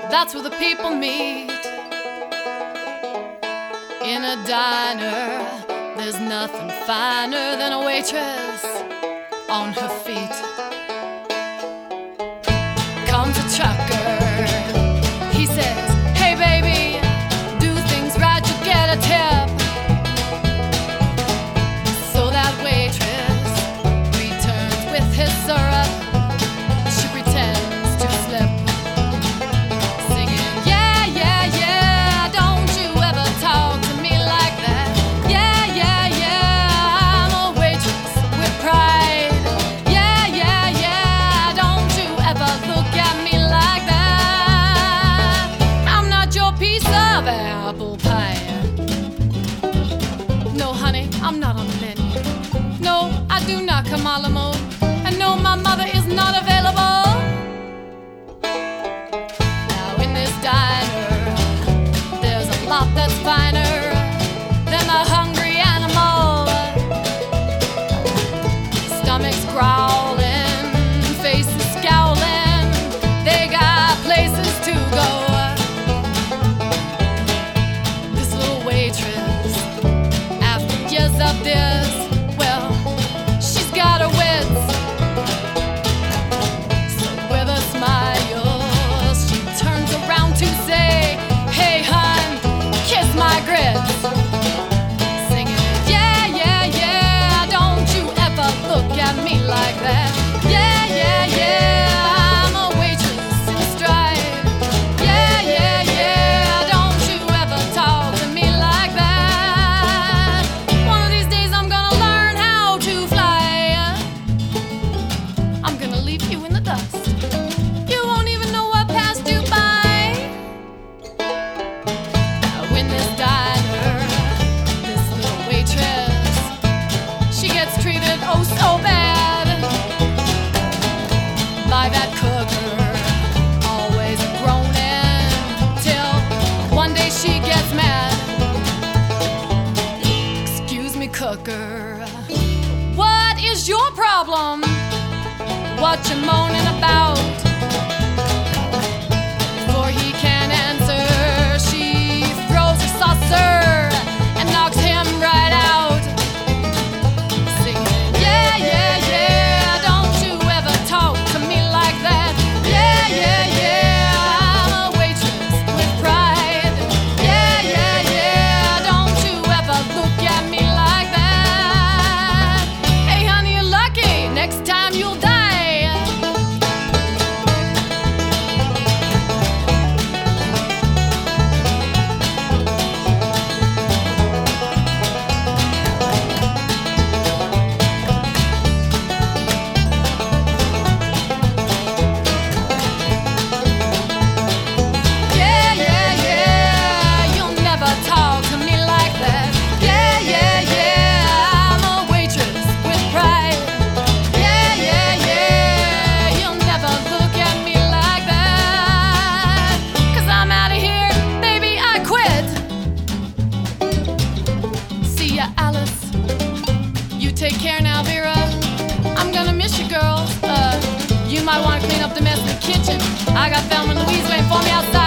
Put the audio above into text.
That's where the people meet. In a diner, there's nothing finer than a waitress on her feet. Comes a trucker, he says, "Hey baby, do things right, you get a tip." So that waitress returns with his syrup. She pretends to slip, singing, "Yeah, yeah, yeah, don't you ever talk to me like that. Yeah, yeah, yeah, I'm a waitress with pride. Yeah, yeah, yeah, don't you ever look at me like that. I'm not your piece of apple pie. No, honey, I'm not on the menu. No, I do not come a la mode. And no, my mother is not available." Now in this diner, there's a lot that's finer than the hungry animal. Stomachs growling, faces scowling, they got places to go. This little waitress, after years of this, well, she's got her wits. So with a smile, she turns around to say, "Hey hun, kiss my grits." Singing, "Yeah, yeah, yeah, don't you ever look at me like that. Yeah, yeah, yeah, I'm a waitress in stride. Yeah, yeah, yeah, don't you ever talk to me like that. One of these days I'm gonna learn how to fly. I'm gonna leave you in the dust. You won't even know what passed you by." Now in this diner, this little waitress, she gets treated oh so bad by that cooker, always groaning, till one day she gets mad. "Excuse me, cooker, what is your problem? What you moaning about?" Before he can answer, she throws her saucer and knocks him right out. Singing, "Yeah, yeah, yeah, don't you ever talk to me like that. Yeah, yeah, yeah, I'm a waitress with pride. Yeah, yeah, yeah, don't you ever look at me like that. Hey honey, you're lucky, next time you'll die." Yeah, yeah, yeah, you'll never talk to me like that. Yeah, yeah, yeah, I'm a waitress with pride. Yeah, yeah, yeah, you'll never look at me like that. 'Cause I'm out of here, baby, I quit. See ya, Alice. You take care now, Vera. I'm gonna miss you, girls. You might want to clean up the mess in the kitchen. I got Thelma and Louise waiting for me outside.